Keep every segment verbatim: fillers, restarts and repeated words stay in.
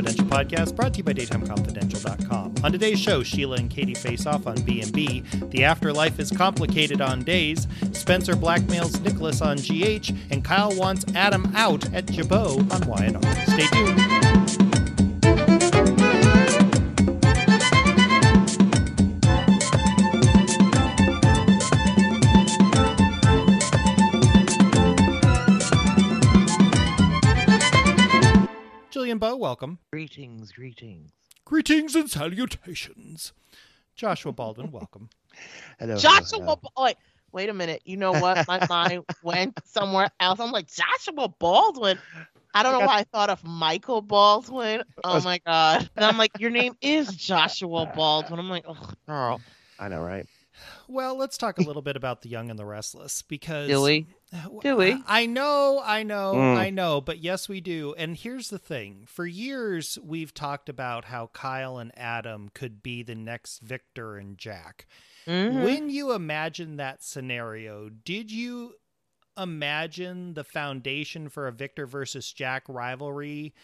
Confidential podcast brought to you by Daytime Confidential dot com. On today's show, Sheila and Katie face off on B and B, The Afterlife is Complicated on Days, Spencer blackmails Nicholas on G H, and Kyle wants Adam out at Jabot on Y and R. Stay tuned. Jillian Bowe, welcome. Greetings, greetings. Greetings and salutations. Joshua Baldwin, welcome. Hello. Joshua, hello, hello. wait, wait a minute. You know what? My mind went somewhere else. I'm like, Joshua Baldwin. I don't know why I thought of Michael Baldwin. Oh my God. And I'm like, your name is Joshua Baldwin. I'm like, oh, girl. I know, right? Well, let's talk a little bit about The Young and the Restless because Do we? Do we? I know, I know, Mm. I know, but yes, we do. And here's the thing. For years, we've talked about how Kyle and Adam could be the next Victor and Jack. Mhm. When you imagine that scenario, did you imagine the foundation for a Victor versus Jack rivalry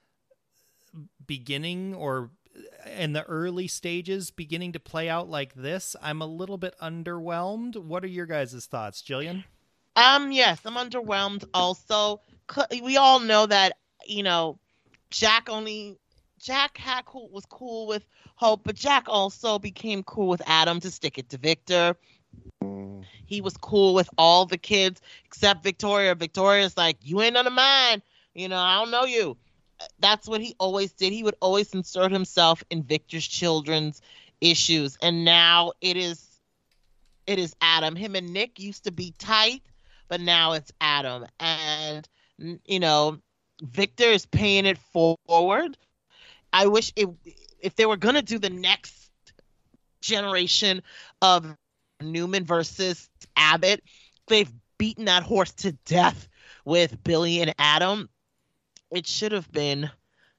beginning or in the early stages beginning to play out like this? I'm a little bit underwhelmed. What are your guys' thoughts, Jillian? Um, yes, I'm underwhelmed also. C- We all know that, you know, Jack only, Jack had cool, was cool with Hope, but Jack also became cool with Adam to stick it to Victor. Mm. He was cool with all the kids except Victoria. Victoria's like, you ain't none of mine. You know, I don't know you. That's what he always did. He would always insert himself in Victor's children's issues. And now it is, it is Adam. Him and Nick used to be tight, but now it's Adam. And, you know, Victor is paying it forward. I wish it, if they were going to do the next generation of Newman versus Abbott, they've beaten that horse to death with Billy and Adam. It should have been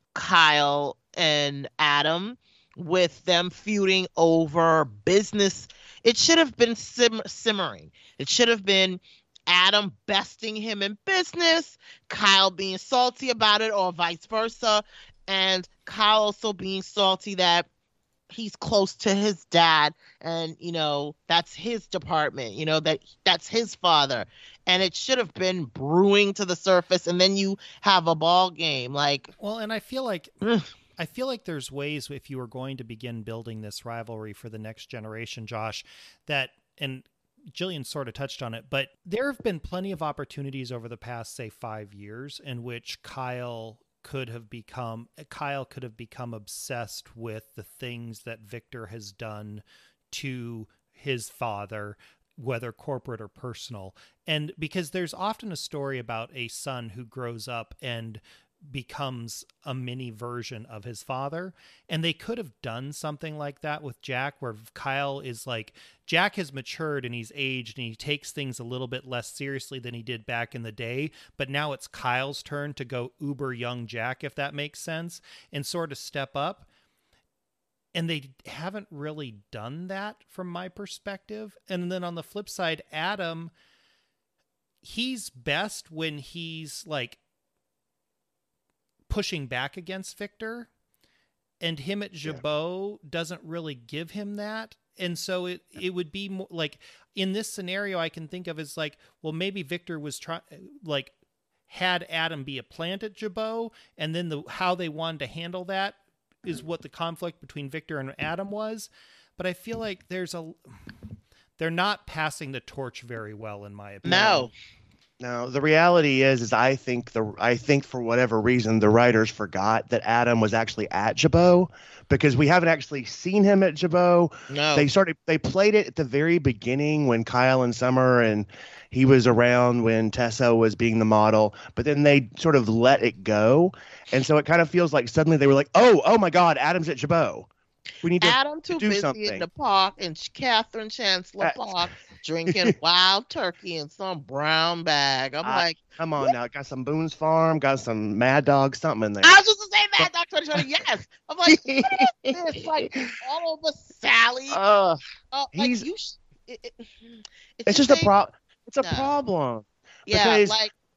Kyle and Adam with them feuding over business. It should have been sim- simmering. It should have been Adam besting him in business, Kyle being salty about it, or vice versa, and Kyle also being salty that he's close to his dad and, you know, that's his department, you know, that that's his father. And it should have been brewing to the surface, and then you have a ball game. Like, Well, and I feel like ugh. I feel like there's ways if you were going to begin building this rivalry for the next generation, Josh, that, and Jillian sort of touched on it, but there have been plenty of opportunities over the past, say, five years in which Kyle could have become Kyle could have become obsessed with the things that Victor has done to his father, whether corporate or personal. And because there's often a story about a son who grows up and becomes a mini version of his father, and they could have done something like that with Jack, where Kyle is like, Jack has matured and he's aged and he takes things a little bit less seriously than he did back in the day, but now it's Kyle's turn to go uber young Jack, if that makes sense, and sort of step up. And they haven't really done that from my perspective. And then on the flip side, Adam, he's best when he's like pushing back against Victor, and him at Jabot yeah. doesn't really give him that. And so it, it would be more like in this scenario, I can think of as like, well, maybe Victor was trying, like had Adam be a plant at Jabot, and then the, how they wanted to handle that is what the conflict between Victor and Adam was. But I feel like there's a, they're not passing the torch very well, in my opinion. no. No, the reality is, is I think the I think for whatever reason the writers forgot that Adam was actually at Jabot, because we haven't actually seen him at Jabot. No. They started they played it at the very beginning when Kyle and Summer, and he was around when Tessa was being the model, but then they sort of let it go, and so it kind of feels like suddenly they were like, oh, oh my God, Adam's at Jabot. We need to Adam too do busy something. in the park in Catherine Chancellor Uh, Park drinking wild turkey in some brown bag. I'm I- like, Come on now, got some Boone's Farm, got some Mad Dog, something in there. I was just to say Mad Dog twenty twenty. Yes. I'm like, what is this? Like all over Sally. Uh, Uh, like he's- you. Sh- it, it, it's the just a same- pro. It's a No. problem. Yeah, because- like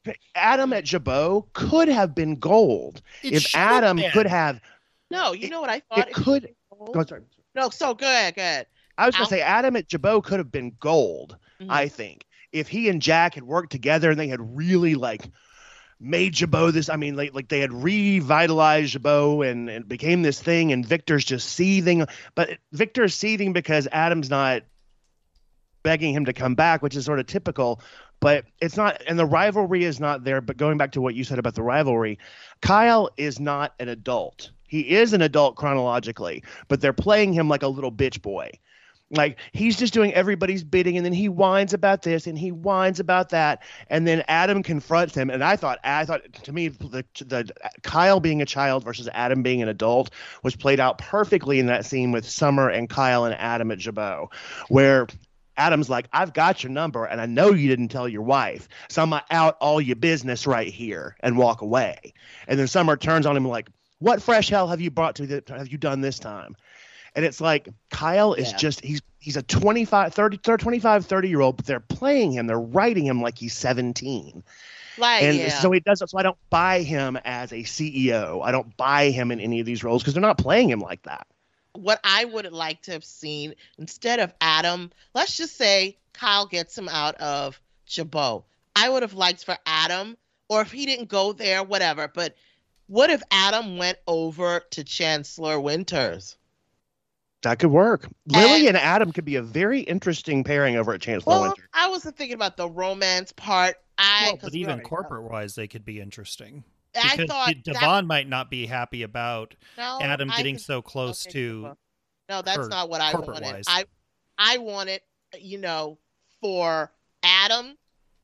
Adam at Jabot could have been gold. It if should have Adam been. could have, No, you It- know what I thought? it could. Go on, sorry. No, so go ahead, go ahead. I was gonna I'll- say Adam at Jabot could have been gold. Mhm. I think if he and Jack had worked together and they had really like made Jabot this. I mean, like like they had revitalized Jabot and and became this thing. And Victor's just seething, but Victor's seething because Adam's not begging him to come back, which is sort of typical. But it's not, and the rivalry is not there. But going back to what you said about the rivalry, Kyle is not an adult. He is an adult chronologically, but they're playing him like a little bitch boy. Like he's just doing everybody's bidding, and then he whines about this and he whines about that, and then Adam confronts him. And I thought, I thought to me, the, the Kyle being a child versus Adam being an adult was played out perfectly in that scene with Summer and Kyle and Adam at Jabot, where Adam's like, I've got your number, and I know you didn't tell your wife, so I'm gonna out all your business right here and walk away. And then Summer turns on him like, what fresh hell have you brought to the, have you done this time? And it's like Kyle is Yeah. just he's he's a twenty-five, thirty, twenty-five, thirty year old, but they're playing him, they're writing him like he's seventeen. Like, And yeah. so he doesn't so I don't buy him as a C E O. I don't buy him in any of these roles because they're not playing him like that. What I would have liked to have seen instead of Adam, let's just say Kyle gets him out of Jabot. I would have liked for Adam, or if he didn't go there, whatever. But what if Adam went over to Chancellor Winters? That could work. Lily And- and Adam could be a very interesting pairing over at Chancellor Well, Winter. I wasn't thinking about the romance part. I, Well, 'cause but we even already- corporate wise, they could be interesting. I Because thought Devon that, might not be happy about no, Adam I getting think- so close okay, to. Devon. No, that's her not what I wanted. corporate-wise. I I wanted, you know, for Adam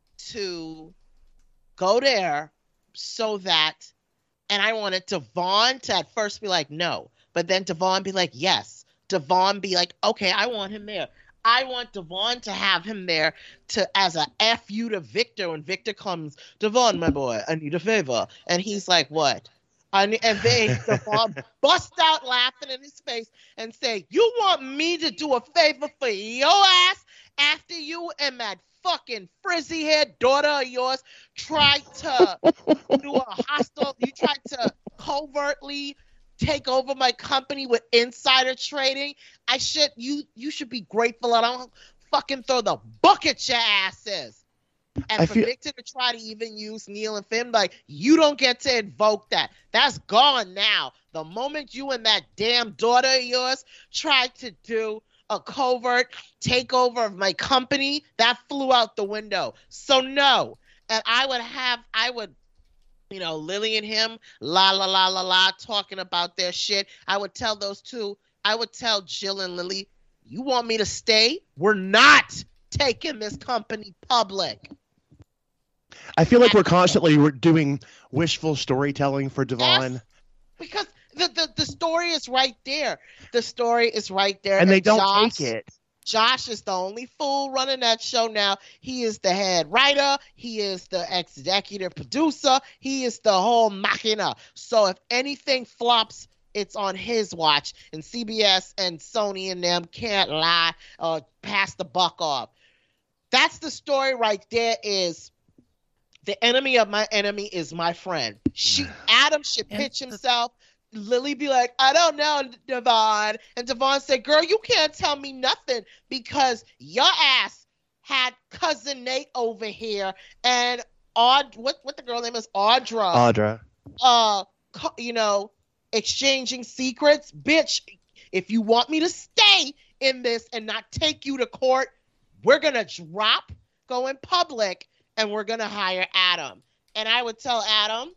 to go there so that, and I wanted Devon to at first be like, no, but then Devon be like, yes. Devon be like, okay, I want him there. I want Devon to have him there to as a F you to Victor when Victor comes, Devon, my boy, I need a favor. And he's like, what? I need, and then Devon bust out laughing in his face and say, you want me to do a favor for your ass after you and that fucking frizzy haired daughter of yours tried to do a hostile, you tried to covertly take over my company with insider trading. I should, you you should be grateful I don't fucking throw the book at your asses. And I for feel- Victor to try to even use Neil and Finn, like, you don't get to invoke that. That's gone now. The moment you and that damn daughter of yours tried to do a covert takeover of my company, that flew out the window. So no. And I would have, I would, you know, Lily and him, la la la la la, talking about their shit. I would tell those two, I would tell Jill and Lily, you want me to stay? We're not taking this company public. I feel like we're constantly we're doing wishful storytelling for Devon, Yes, because the, the, the story is right there. The story is right there. and they don't Josh, take it. Josh is the only fool running that show now. He is the head writer. He is the executive producer. He is the whole machina. So if anything flops, it's on his watch. And C B S and Sony and them can't lie or pass the buck off. That's the story right there. Is the enemy of my enemy is my friend. She Adam should And pitch the- himself. Lily be like, I don't know, Devon. And Devon said, girl, you can't tell me nothing because your ass had cousin Nate over here and Aud what what the girl name is Audra Audra. uh co- you know, exchanging secrets. Bitch, if you want me to stay in this and not take you to court, we're gonna drop, go in public, and we're gonna hire Adam. And I would tell Adam,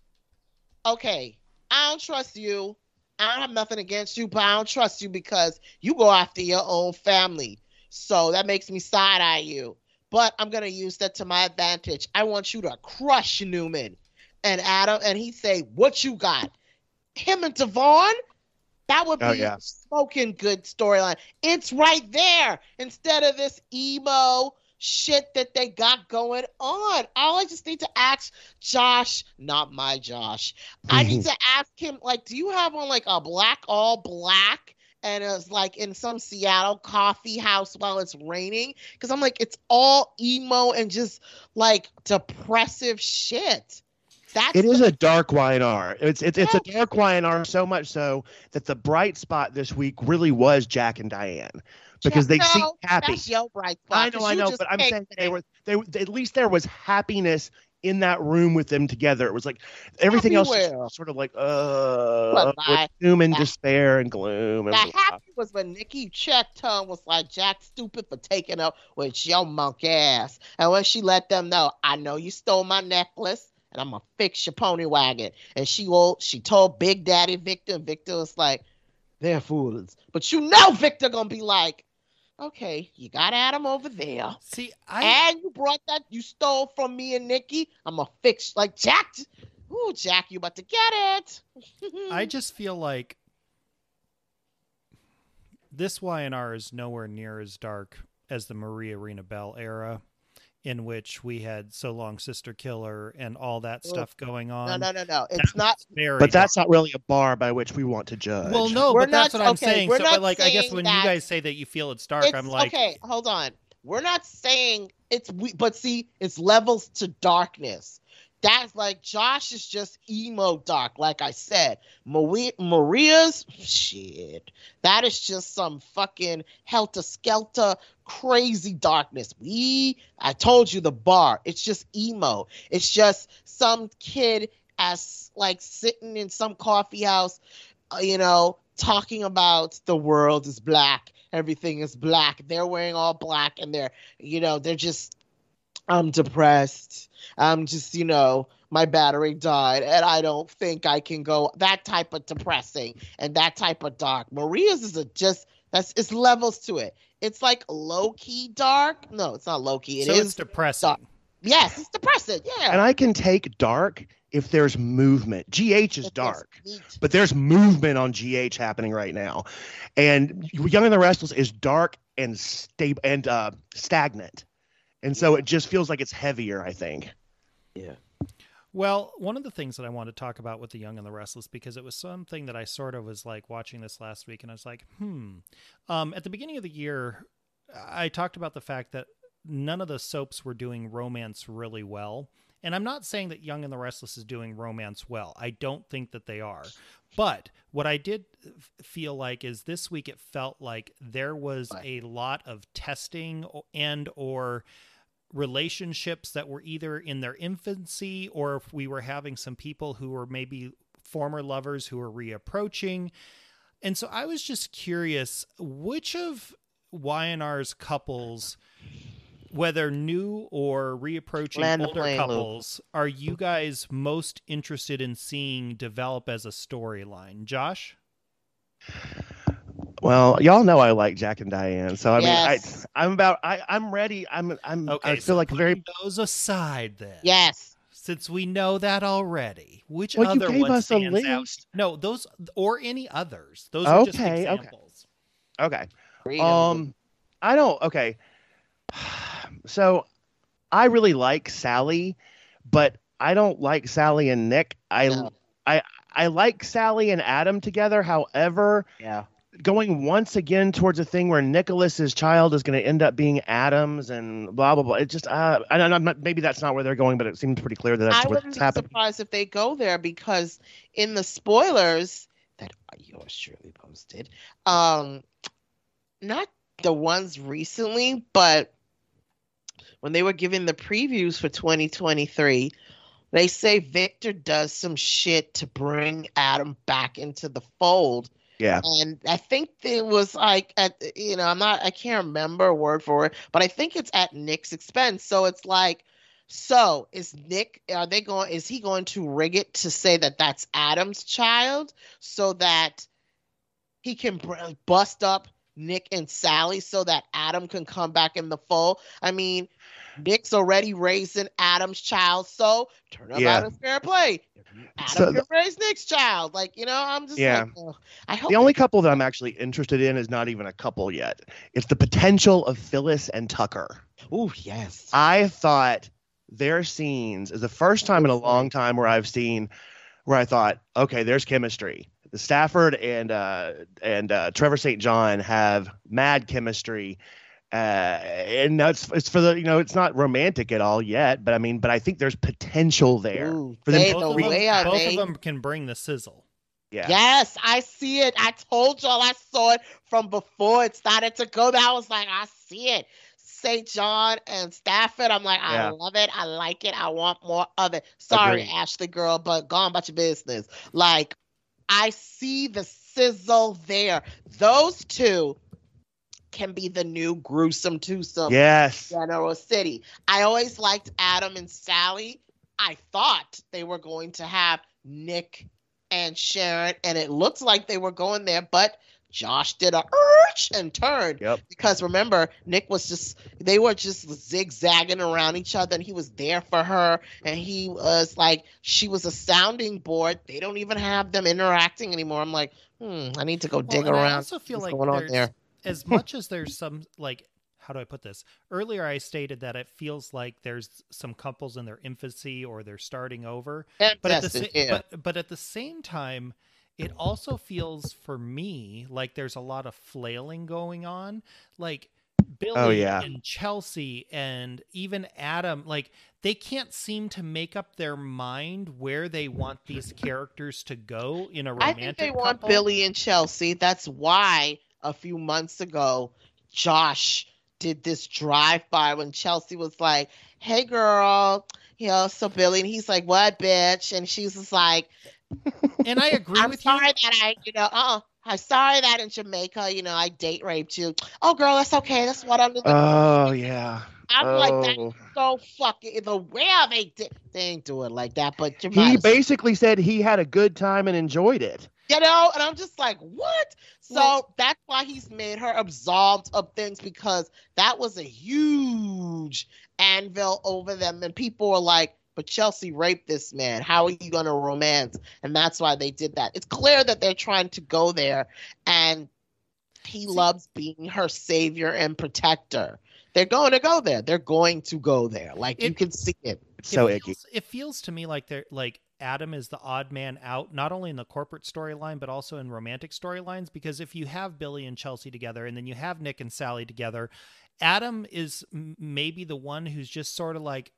okay, I don't trust you. I don't have nothing against you, but I don't trust you because you go after your own family. So that makes me side eye you. But I'm gonna use that to my advantage. I want you to crush Newman. And Adam, and he say, what you got? Him and Devon? That would be Oh, yeah. a smoking good storyline. It's right there instead of this emo shit that they got going on. All I just need to ask Josh, not my Josh. I need to ask him, like, do you have on like a black, all black and it was like in some Seattle coffee house while it's raining. Because I'm like, it's all emo and just like depressive shit. That's It is the- a dark Y and R. It's it's it's a dark Y and R, so much so that the bright spot this week really was Jack and Diane, because they no, seem happy. That's your bright spot. I know, 'cause I you know, just but I'm picked saying they it. were they were- at least there was happiness in that room with them together. It was like everything else Everywhere. was sort of like uh But with lie. doom and Yeah. despair and gloom. And The blah. happy was when Nikki checked her and was like, Jack stupid for taking her with your monkey ass. And when she let them know, I know you stole my necklace and I'm gonna fix your pony wagon. And she old, she told Big Daddy Victor, and Victor was like, they're fools. But you know Victor gonna be like, okay, you got Adam over there. See, I And you brought that you stole from me and Nikki. I'm gonna fix like Jack. Ooh, Jack, you about to get it. I just feel like this Y and R is nowhere near as dark as the Maria Rena Bell era, in which we had So Long Sister Killer and all that Ugh. stuff going on. no, no, no, no. That It's not. was very But that's dark. not really a bar by which we want to judge. Well, no, We're but that's not- what I'm okay, saying. we're So, not but like, I guess saying when that- you guys say that you feel it's dark, It's, I'm like, okay, hold on. We're not saying it's we, but see, it's levels to darkness. That's like Josh is just emo dark, like I said. Maria, Maria's shit. That is just some fucking helter skelter crazy darkness. We, I told you the bar. It's just emo. It's just some kid as like sitting in some coffee house, uh, you know, talking about the world is black. Everything is black. They're wearing all black, and they're, you know, they're just, I'm depressed. I'm just, you know, my battery died, and I don't think I can go. That type of depressing and that type of dark. Maria's is a just that's it's levels to it. It's like low key dark. No, it's not low key. It so is it's depressing. dark. Yes, it's depressing. Yeah, And I can take dark if there's movement. G H is If there's dark, meat. but there's movement on G H happening right now. And Young and the Restless is dark and stable and uh, stagnant. And so it just feels like it's heavier, I think. Yeah. Well, one of the things that I want to talk about with The Young and the Restless, because it was something that I sort of was like watching this last week, and I was like, hmm. Um, at the beginning of the year, I talked about the fact that none of the soaps were doing romance really well. And I'm not saying that Young and the Restless is doing romance well. I don't think that they are. But what I did feel like is this week it felt like there was a lot of testing and or relationships that were either in their infancy, or if we were having some people who were maybe former lovers who were reapproaching. And so I was just curious, which of Y and R's couples, whether new or reapproaching Land the older plane, Luke. couples, are you guys most interested in seeing develop as a storyline? Josh? Well, y'all know I like Jack and Diane, so I Yes. mean, I, I'm about, I, I'm ready. I'm, I'm, Okay, I feel so like very. putting those aside then. Yes. Since we know that already, which Well, you other gave one us a stands out? list. No, those or any others. Those are just Okay, okay. examples. Okay. Read 'em. Um, I don't. Okay. So, I really like Sally, but I don't like Sally and Nick. I, No. I, I like Sally and Adam together. However, Yeah. going once again towards a thing where Nicholas's child is going to end up being Adam's and blah blah blah. It just, uh, I don't know. Maybe that's not where they're going, but it seems pretty clear that that's I what's wouldn't be happening. surprised if they go there, because in the spoilers that yours surely posted, um, not the ones recently, but when they were giving the previews for twenty twenty-three, they say Victor does some shit to bring Adam back into the fold. Yeah. And I think it was like at, you know, I'm not, I can't remember word for word, but I think it's at Nick's expense. So it's like, so is Nick, are they going, is he going to rig it to say that that's Adam's child so that he can br- bust up Nick and Sally so that Adam can come back in the fold? I mean, Nick's already raising Adam's child, so turn up Yeah. Adam's fair play. Adam So can the- raise Nick's child. Like, you know, I'm just Yeah. like, oh, I hope The they- only couple that I'm actually interested in is not even a couple yet. It's the potential of Phyllis and Tucker. Oh, yes. I thought their scenes is the first time in a long time where I've seen where I thought, okay, there's chemistry. Stafford and uh, and uh, Trevor Saint John have mad chemistry. Uh, and that's it's for the you know it's not romantic at all yet, but I mean, but I think there's potential there Ooh, for them. they- to the Both, of reach- them, way I both of made- them can bring the sizzle. yeah. Yes, I see it. I told y'all I saw it from before it started to go. I was like, I see it. Saint John and Stafford. I'm like, I Yeah. love it. I like it. I want more of it. Sorry, Agreed. Ashley girl, but go on about your business. Like, I see the sizzle there. Those two can be the new gruesome twosome. Yes. General City. I always liked Adam and Sally. I thought they were going to have Nick and Sharon, and it looked like they were going there, but Josh did a urge and turned. Yep. Because remember, Nick was just, they were just zigzagging around each other, and he was there for her, and he was like, she was a sounding board. They don't even have them interacting anymore. I'm like, hmm, I need to go Well, dig and around. I also feel What's like going on there's, there? as much as there's some, like, how do I put this? Earlier, I stated that it feels like there's some couples in their infancy or they're starting over. But at the Tested, sa- yeah. but but at the same time, it also feels for me like there's a lot of flailing going on. Like Billy Oh, yeah. and Chelsea and even Adam, like they can't seem to make up their mind where they want these characters to go in a I romantic think they want couple. Billy and Chelsea. That's why a few months ago, Josh did this drive-by when Chelsea was like, hey, girl, you know, so Billy, and he's like, what, bitch? And she's just like, And I agree I'm with sorry you. that I, you know, uh, I'm sorry that in Jamaica, you know, I date raped you. Oh, girl, that's okay. That's what I'm doing. Oh yeah. I'm like, that's Oh. so fucking, the way they did, they ain't do it like that, but you He might as well. basically said he had a good time and enjoyed it. You know, and I'm just like, what? So Well- that's why he's made her absolved of things, because that was a huge anvil over them. And people were like, but Chelsea raped this man. How are you going to romance? And that's why they did that. It's clear that they're trying to go there, and he See- loves being her savior and protector. They're going to go there. They're going to go there. Like, you It- can see it. It's so it icky. feels, it feels to me like they're like Adam is the odd man out, not only in the corporate storyline but also in romantic storylines. Because if you have Billy and Chelsea together, and then you have Nick and Sally together, Adam is m- maybe the one who's just sort of like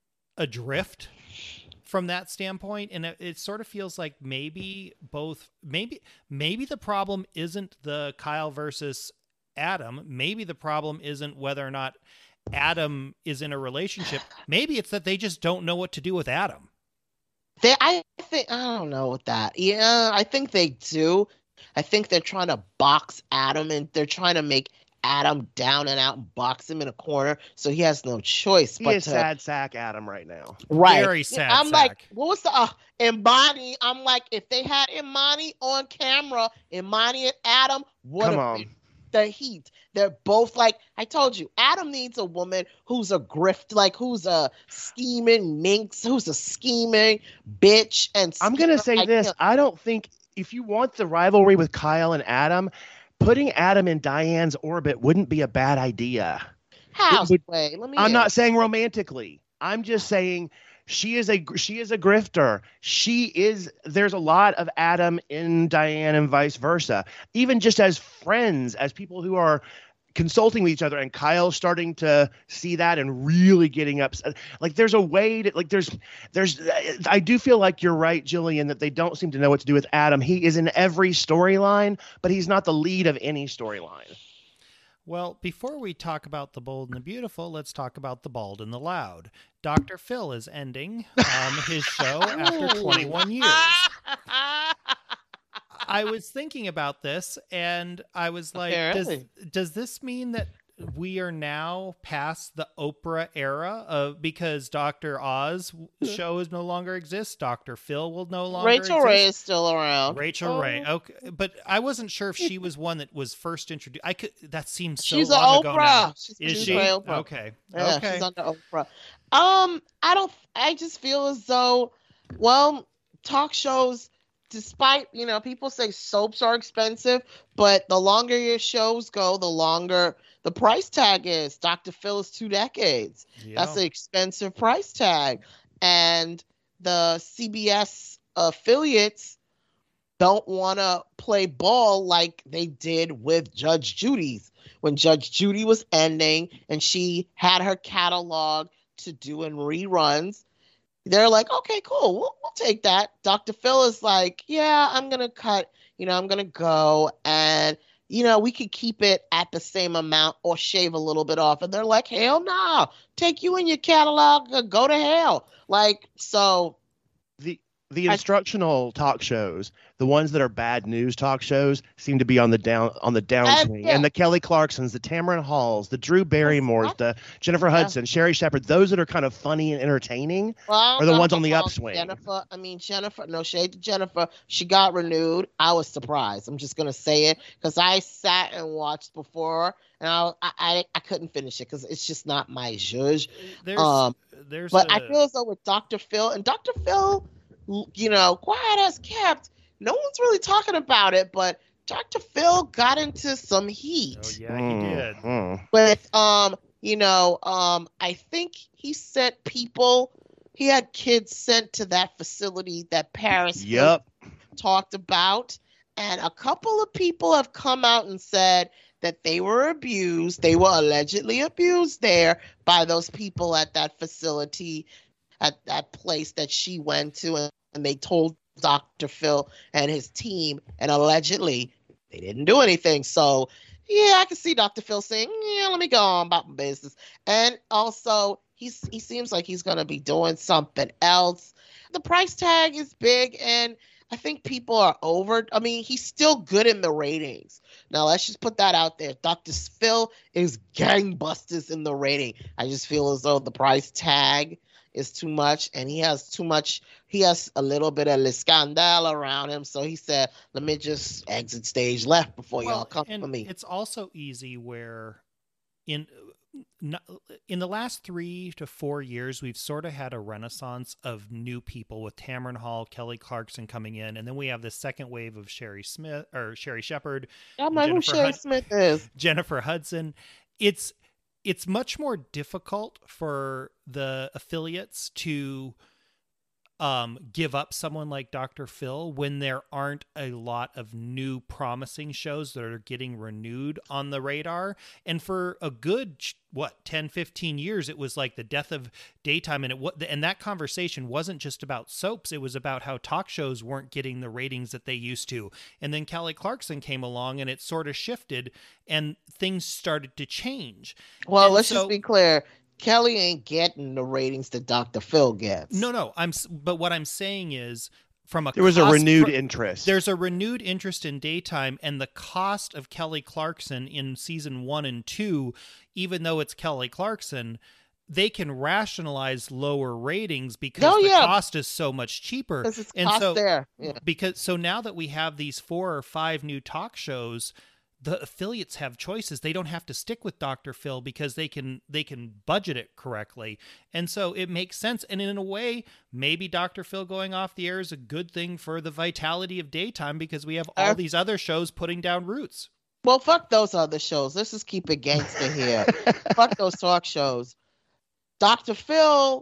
adrift from that standpoint, and it, it sort of feels like maybe both, maybe maybe the problem isn't the Kyle versus Adam. Maybe the problem isn't whether or not Adam is in a relationship. Maybe it's that they just don't know what to do with Adam. They, I think, I don't know with that. Yeah, I think they do. I think they're trying to box Adam, and they're trying to make Adam down and out and box him in a corner, so he has no choice He but is to. sad sack Adam right now. Right. Very sad I'm like, sack. what was the uh, Imani? I'm like, if they had Imani on camera, Imani and Adam would Come have on. been the heat. They're both like, I told you, Adam needs a woman who's a grift, like who's a scheming minx, who's a scheming bitch. And I'm gonna schemer say like this. him. I don't think if you want the rivalry with Kyle and Adam, putting Adam in Diane's orbit wouldn't be a bad idea. How? it would- Wait, let me. I'm hear. not saying romantically. I'm just saying she is a she is a grifter. She is there's a lot of Adam in Diane and vice versa. Even just as friends, as people who are consulting with each other, and Kyle's starting to see that and really getting upset. Like there's a way to like there's there's I do feel like you're right, Jillian, that they don't seem to know what to do with Adam. He is in every storyline, but he's not the lead of any storyline. Well, before we talk about the bold and the beautiful, let's talk about the bald and the loud. Doctor Phil is ending um, his show after twenty-one years. I was thinking about this, and I was like, does, Apparently. does this mean that we are now past the Oprah era of because Doctor Oz show is no longer exists, Doctor Phil will no longer Rachel exist. Ray is still around. Rachel Oh. Ray, okay, but I wasn't sure if she was one that was first introduced. I could. That seems so She's an long ago now. Oprah. She's, Is she's she? by Oprah. Okay. Yeah, okay. she's under Oprah. Um, I don't. I just feel as though, well, talk shows, despite you know, people say soaps are expensive, but the longer your shows go, the longer the price tag is. Doctor Phil is two decades. Yeah. That's an expensive price tag, and the C B S affiliates don't want to play ball like they did with Judge Judy's. When Judge Judy was ending and she had her catalog to do in reruns, they're like, okay, cool, we'll, we'll take that. Doctor Phil is like, yeah, I'm going to cut, you know, I'm going to go and, you know, we could keep it at the same amount or shave a little bit off. And they're like, hell no, take you and your catalog, uh, go to hell. Like, so. The the instructional I, talk shows, the ones that are bad news talk shows, seem to be on the down on the downswing. Yeah. And the Kelly Clarksons, the Tamron Halls, the Drew Barrymores, the Jennifer Hudson, yeah. Sherry Shepherd, those that are kind of funny and entertaining well, are the ones on the upswing. Jennifer, I mean Jennifer, no shade to Jennifer, she got renewed. I was surprised. I'm just gonna say it because I sat and watched before, and I I, I couldn't finish it because it's just not my zhuzh. There's, um, there's but a... I feel as though with Doctor Phil and Doctor Phil. You know, quiet as kept. No one's really talking about it, but Doctor Phil got into some heat. Oh yeah, he did. Mm-hmm. With um, you know, um, I think he sent people. He had kids sent to that facility that Paris yep. talked about, and a couple of people have come out and said that they were abused. They were allegedly abused there by those people at that facility, at that place that she went to, and, and they told Doctor Phil and his team, and allegedly they didn't do anything. So, yeah, I can see Doctor Phil saying, yeah, let me go on about my business. And also, he's he seems like he's going to be doing something else. The price tag is big, and I think people are over. I mean, he's still good in the ratings. Now, let's just put that out there. Doctor Phil is gangbusters in the rating. I just feel as though the price tag is too much, and he has too much. He has a little bit of le scandale around him, so he said, "Let me just exit stage left before well, y'all come for me." It's also easy where, in in the last three to four years, we've sort of had a renaissance of new people with Tamron Hall, Kelly Clarkson coming in, and then we have the second wave of Sherry Smith or Sherry Shepherd. I know who Sherry Hud- Smith is. Jennifer Hudson. It's It's much more difficult for the affiliates to um, give up someone like Doctor Phil when there aren't a lot of new promising shows that are getting renewed on the radar. And for a good, what, ten, fifteen years, it was like the death of daytime. And it and that conversation wasn't just about soaps. It was about how talk shows weren't getting the ratings that they used to. And then Kelly Clarkson came along and it sort of shifted and things started to change. Well, and let's so, just be clear. Kelly ain't getting the ratings that Doctor Phil gets. No, no. I'm. But what I'm saying is, from a there was cost, a renewed from, interest. There's a renewed interest in daytime, and the cost of Kelly Clarkson in season one and two, even though it's Kelly Clarkson, they can rationalize lower ratings because oh, the yeah. cost is so much cheaper. Because it's and cost so, there. Yeah. Because so now that we have these four or five new talk shows, the affiliates have choices. They don't have to stick with Doctor Phil because they can they can budget it correctly. And so it makes sense. And in a way, maybe Doctor Phil going off the air is a good thing for the vitality of daytime because we have all uh, these other shows putting down roots. Well, fuck those other shows. Let's just keep it gangster here. Fuck those talk shows. Doctor Phil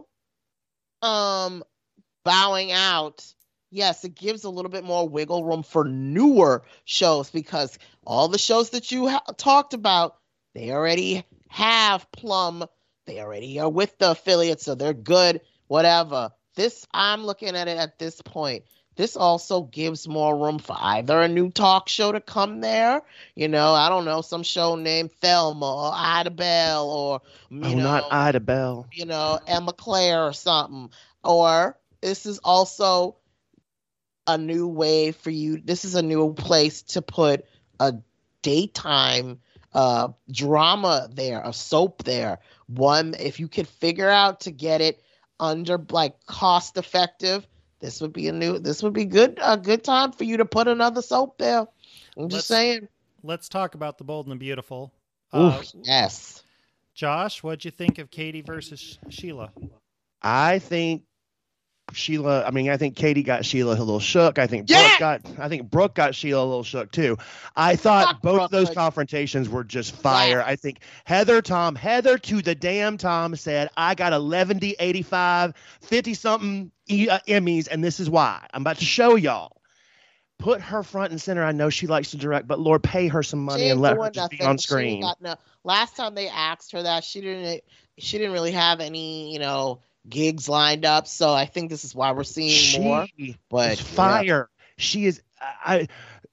um, bowing out. Yes, it gives a little bit more wiggle room for newer shows because all the shows that you ha- talked about, they already have Plum. They already are with the affiliates, so they're good, whatever. This, I'm looking at it at this point. This also gives more room for either a new talk show to come there. You know, I don't know, some show named Thelma or Ida Bell or, you oh, know. not Ida Bell. You know, Emma Claire or something. Or this is also a new way for you. This is a new place to put a daytime uh, drama there, a soap there. One, if you could figure out to get it under like cost effective, this would be a new, this would be good, a good time for you to put another soap there. I'm just let's, saying. Let's talk about The Bold and the Beautiful. Oof, uh, yes. Josh, what'd you think of Katie versus Sheila? I think Sheila, I mean, I think Katie got Sheila a little shook. I think yeah! Brooke got, I think Brooke got Sheila a little shook too. I thought Fuck both Brooke, those confrontations were just fire. Yeah. I think Heather Tom, Heather to the damn Tom said, I got eleven D eighty-five, fifty something e- uh, Emmys, and this is why. I'm about to show y'all. put her front and center. I know she likes to direct, but Lord, pay her some money She and ain't let her doing just be nothing. on She ain't screen. got no. Last time they asked her that, she didn't. She didn't really have any, you know, gigs lined up. So I think this is why we're seeing She more. But is fire. Yeah. She is. I.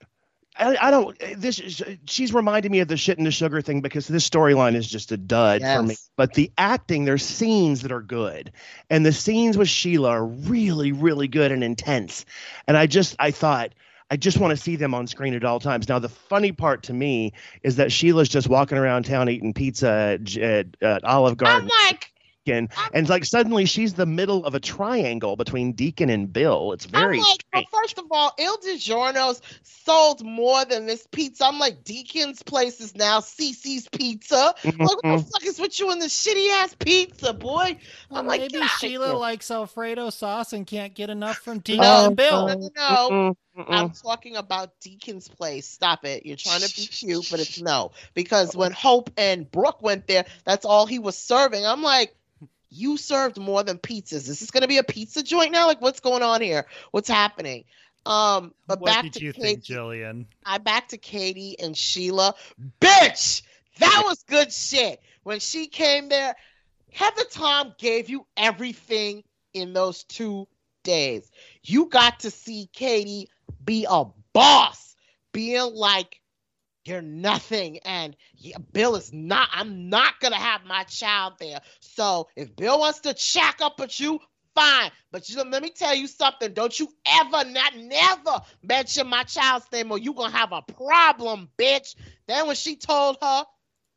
I, I don't. This is, she's reminding me of the shit and the sugar thing because this storyline is just a dud Yes. for me. But the acting, there's scenes that are good, and the scenes with Sheila are really, really good and intense. And I just, I thought, I just want to see them on screen at all times. Now, the funny part to me is that Sheila's just walking around town eating pizza at, at, at Olive Garden. I'm like. And, and like suddenly she's the middle of a triangle between Deacon and Bill. It's very I'm like, well, strange. first of all, Il DiGiorno's sold more than this pizza. I'm like, Deacon's place is now Cece's Pizza. Mhm. Like, what the fuck is with you and this shitty ass pizza, boy? Well, I'm like, maybe get outta Sheila here. likes Alfredo sauce and can't get enough from Deacon No, and Bill. no, no, no. Mm-mm, I'm mm-mm. talking about Deacon's place. Stop it. You're trying to be cute, but it's no. Because when Hope and Brooke went there, that's all he was serving. I'm like, you served more than pizzas. Is this going to be a pizza joint now? Like, what's going on here? What's happening? Um, but What back did to you Katie, think, Jillian? I back to Katie and Sheila. Bitch, that was good shit. When she came there, Heather Tom gave you everything in those two days. You got to see Katie be a boss, being like, you're nothing, and yeah, Bill is not. I'm not gonna have my child there. So if Bill wants to shack up with you, fine. But you, let me tell you something. Don't you ever, not never mention my child's name, or you gonna have a problem, bitch. Then when she told her,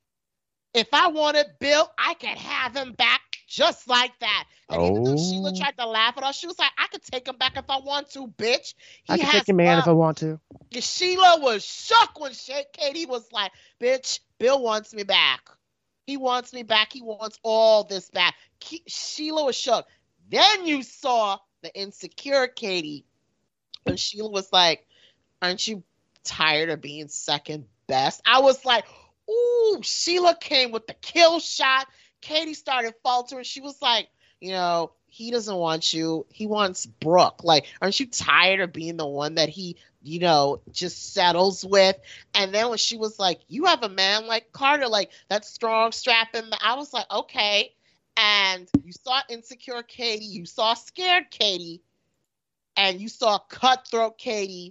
if I wanted Bill, I could have him back just like that. And even though Sheila Oh. tried to laugh at her, she was like, I could take him back if I want to, bitch. He I can has take your man if I love. want to. Sheila was shook when she, Katie was like, bitch, Bill wants me back. He wants me back. He wants all this back. Ke- Sheila was shook. Then you saw the insecure Katie when Sheila was like, aren't you tired of being second best? I was like, ooh, Sheila came with the kill shot. Katie started faltering. She was like, you know, he doesn't want you. He wants Brooke. Like, aren't you tired of being the one that he, you know, just settles with? And then when she was like, you have a man like Carter, like that strong strapping, I was like, okay. And you saw insecure Katie, you saw scared Katie, and you saw cutthroat Katie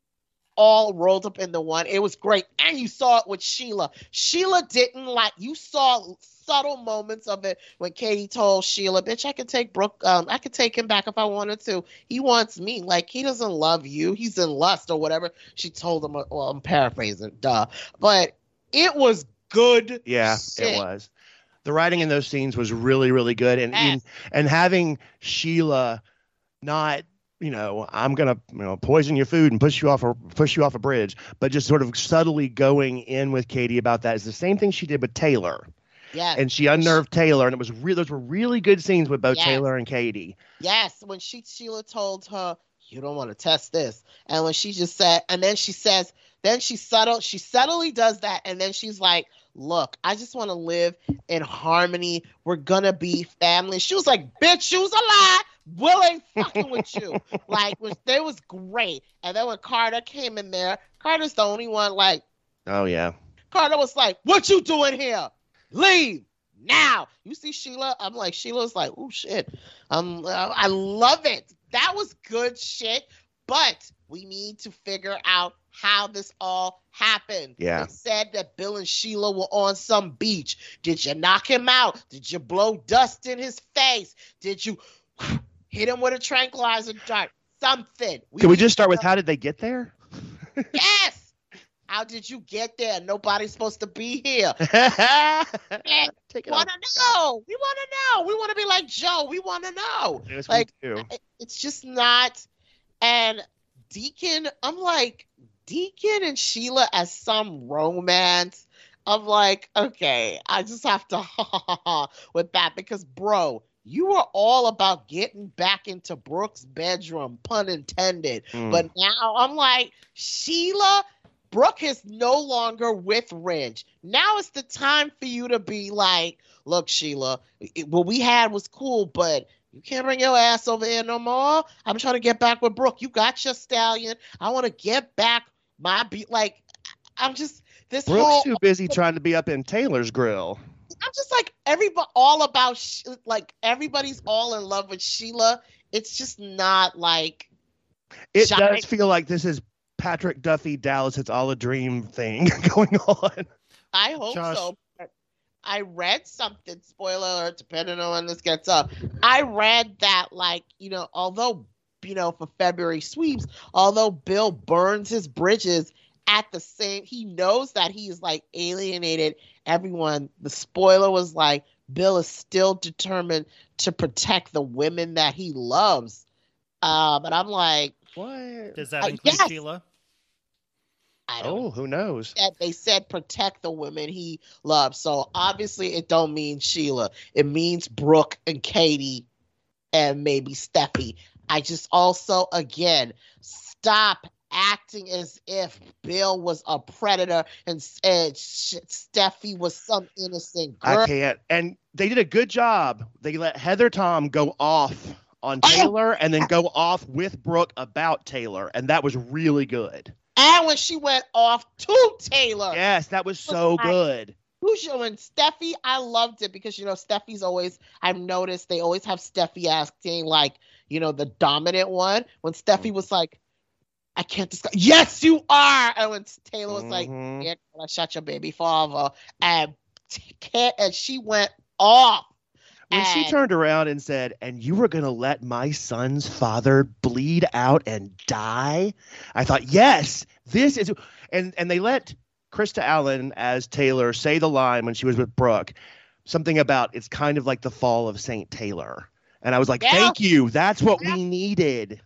all rolled up into one. It was great. And you saw it with Sheila. Sheila didn't like, you saw subtle moments of it when Katie told Sheila, bitch, I could take Brooke, um, I could take him back if I wanted to. He wants me. Like, he doesn't love you. He's in lust or whatever. She told him, well, I'm paraphrasing, duh. But it was good. Yeah, shit. it was. The writing in those scenes was really, really good. And Yes. and, and having Sheila not, you know, I'm gonna, you know, poison your food and push you off a push you off a bridge, but just sort of subtly going in with Katie about that is the same thing she did with Taylor. Yes. And she unnerved Taylor, and it was real. Those were really good scenes with both Yes. Taylor and Katie. Yes, when she Sheila told her, you don't want to test this. And when she just said, and then she says, then she subtle, she subtly does that. And then she's like, look, I just want to live in harmony. We're gonna be family. She was like, bitch, you was a lie. Will ain't fucking with you. Like, was, it was great. And then when Carter came in there, Carter's the only one, like, Oh yeah. Carter was like, what you doing here? Leave now. You see Sheila? I'm like, Sheila's like, oh shit. Um, I love it. That was good shit. But we need to figure out how this all happened. Yeah. They said that Bill and Sheila were on some beach. Did you knock him out? Did you blow dust in his face? Did you hit him with a tranquilizer dart? Something. Can we need just start to with know- how did they get there? Yes. How did you get there? Nobody's supposed to be here. Take it We want to know. We want to know. We want to be like Joe. We want to know. Yes, Like, we do. it- it's just not. And Deacon, I'm like, Deacon and Sheila as some romance. I'm like, okay, I just have to with that because, bro, you were all about getting back into Brooke's bedroom, pun intended. Mm. But now I'm like, Sheila, Brooke is no longer with Ridge. Now it's the time for you to be like, look, Sheila, it- what we had was cool, but You can't bring your ass over here no more. I'm trying to get back with Brooke. You got your stallion. I want to get back my beat. Like, I'm just this Brooke's whole. too busy trying to be up in Taylor's grill. I'm just like everybody, all about like everybody's all in love with Sheila. It's just not like. It Shocking. does feel like this is Patrick Duffy, Dallas, It's All a Dream thing going on. I hope Josh. so. I read something, spoiler alert, depending on when this gets up. I read that, like, you know, although, you know, for February sweeps, although Bill burns his bridges at the same, he knows that he's like alienated everyone. The spoiler was like, Bill is still determined to protect the women that he loves. Uh, but I'm like, What? Does that Uh, include yes. Sheila? I don't Oh, who knows? that they said protect the women he loves. So obviously it don't mean Sheila. It means Brooke and Katie and maybe Steffi. I just also, again, stop acting as if Bill was a predator and, and Steffi was some innocent girl. I can't. And they did a good job. They let Heather Tom go off on Taylor and then go off with Brooke about Taylor. And that was really good. And when she went off to Taylor. Yes, that was so like, good. Usual and Steffi, I loved it because, you know, Steffi's always, I've noticed they always have Steffi acting like, you know, the dominant one. When Steffi was like, I can't discuss. Yes, you are. And when Taylor was like, Mhm. yeah, I shot your baby father. And, can't, and she went off. When she And- turned around and said, and you were going to let my son's father bleed out and die? I thought, yes, this is. And, and they let Krista Allen as Taylor say the line when she was with Brooke, something about it's kind of like the fall of Saint Taylor. And I was like, Yeah. thank you. That's what Yeah. we needed.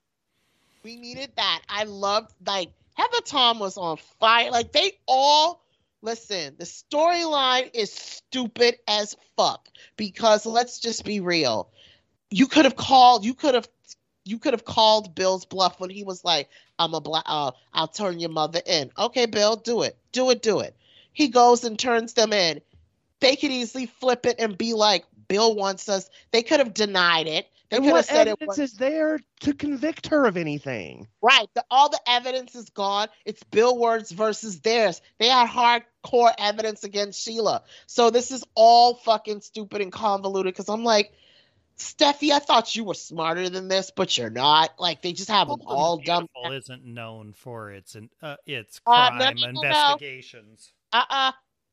We needed that. I loved, like, Heather Tom was on fire. Like, they all, listen, the storyline is stupid as fuck because let's just be real. You could have called, you could have, you could have called Bill's bluff when he was like, I'm a black, uh, I'll turn your mother in. Okay, Bill, do it. Do it, do it. He goes and turns them in. They could easily flip it and be like, Bill wants us. They could have denied it. They And could have what said it evidence was is there to convict her of anything? right. The, all the evidence is gone. It's Bill words versus theirs. They had hardcore evidence against Sheila. So this is all fucking stupid and convoluted because I'm like, Steffi, I thought you were smarter than this, but you're not. Like, they just have them Bold and all dumb. Beautiful isn't known for its uh, its Uh, crime no, no, no, no. investigations. Uh-uh.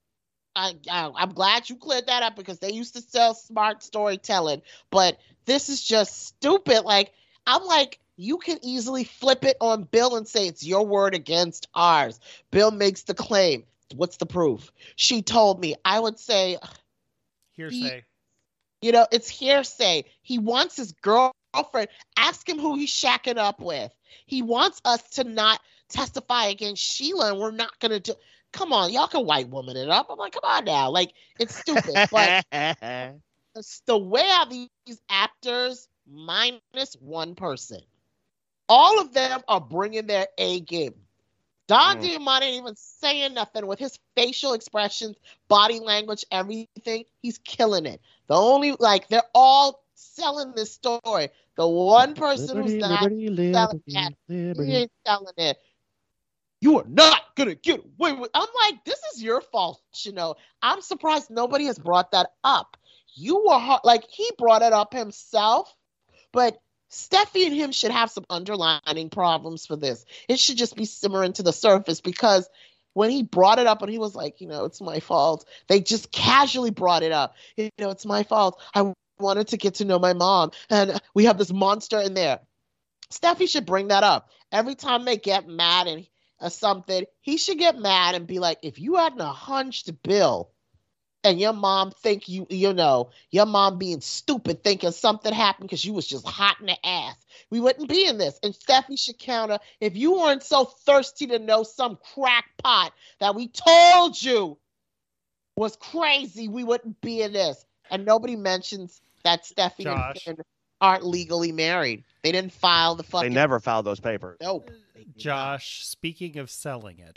I, I, I'm glad you cleared that up because they used to sell smart storytelling, but this is just stupid. Like, I'm like, you can easily flip it on Bill and say it's your word against ours. Bill makes the claim. What's the proof? She told me. I would say, Hearsay. you know, it's hearsay. He wants his girlfriend. Ask him who he's shacking up with. He wants us to not testify against Sheila, and we're not going to do. Come on, y'all can white woman it up. I'm like, come on now. Like, it's stupid. But it's the way how these actors, minus one person, all of them are bringing their A game. Don Mm. Diamante ain't even saying nothing with his facial expressions, body language, everything. He's killing it. The only, like, they're all selling this story. The one person Liberty, who's not liberty, selling liberty, it, he liberty. ain't selling it. You are not gonna get away with. I'm like, this is your fault, you know. I'm surprised nobody has brought that up. You were hard, like he brought it up himself, but Steffi and him should have some underlining problems for this. It should just be simmering to the surface because when he brought it up and he was like, you know, it's my fault. They just casually brought it up. You know, it's my fault. I wanted to get to know my mom, and we have this monster in there. Steffi should bring that up every time they get mad and. Or something, he should get mad and be like, if you hadn't a hunched Bill and your mom think you, you know, your mom being stupid thinking something happened because you was just hot in the ass, we wouldn't be in this. And Steffi should counter, if you weren't so thirsty to know some crackpot that we told you was crazy, we wouldn't be in this. And nobody mentions that Steffi Josh. and Finn aren't legally married. They didn't file the They fucking... never filed those papers. Nope. Josh, speaking of selling it,